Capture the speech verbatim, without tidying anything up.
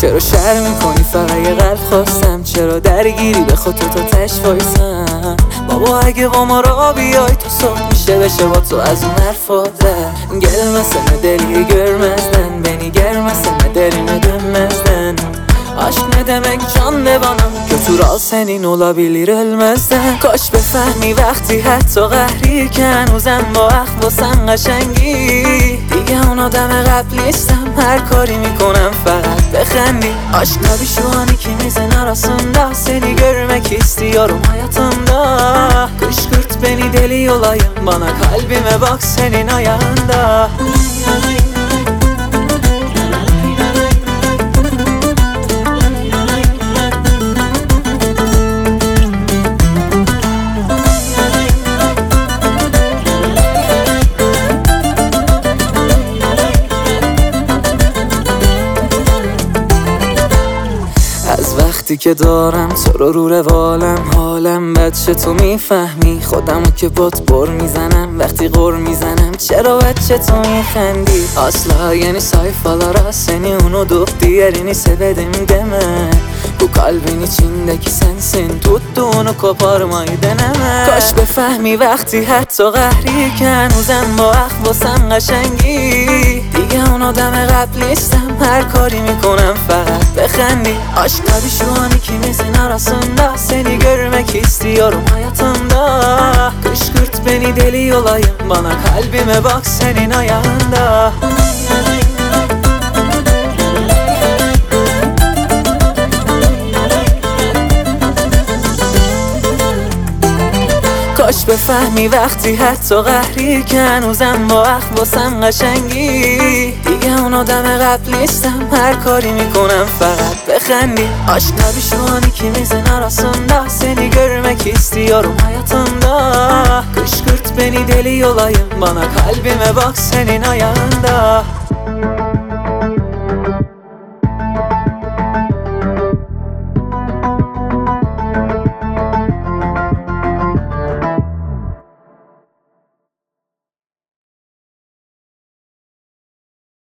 چرا شر میکنی فقط یه قلب خواستم، چرا درگیری به خودت تا تش وایسم. بابا اگه با ما را بیای تو صبح میشه بشه با تو از اون حرفاته. Gelmesene deliye görmezden, beni gelmesene derine dönmezden. Aşk ne demek can de bana, götür al senin olabilir ölmezden. Kaç befehmi وقتی حتی قهریکن اوزن با اخ واسن قشنگی. دیگه اون آدم قبل نیستم، her kari میکنم فقط بخندی. Aşk tabi şu an ikimizin arasında, seni görmek istiyorum hayatımda. Kışkırt beni deli olayım, bana kalbime bak senin ayağında. از وقتی که دارم تو رو رو روالم، حالم بچه تو میفهمی. خودمو که بات بر میزنم وقتی غر میزنم، چرا بچه تو میخندی. Asla yeni sayfalara seni unutup diğerini sevedim deme. Bu kalbin içindeki sensin, tuttuğunu koparmayı deneme. Kaç befehmi وقتی حتی قهریکن اوزن با اخ واسن قشنگی. دیگه اون آدم قبل نیستم، her kari میکنم فقط بخندی. Aşk tabi şu an ikimizin arasında, seni görmek istiyorum hayatımda. Kışkırt beni deli olayım, bana kalbime bak senin ayağında. کاش بفهمی وقتی حتی قهریکن اوزن با اخ واسن قشنگی. دیگه اون آدم قبل نیستم، her kari میکنم فقط بخندی. Aşk tabi şu an ikimizin arasında, seni görmek istiyorum hayatımda. Kışkırt beni deli olayım, bana kalbime bak senin ayağında.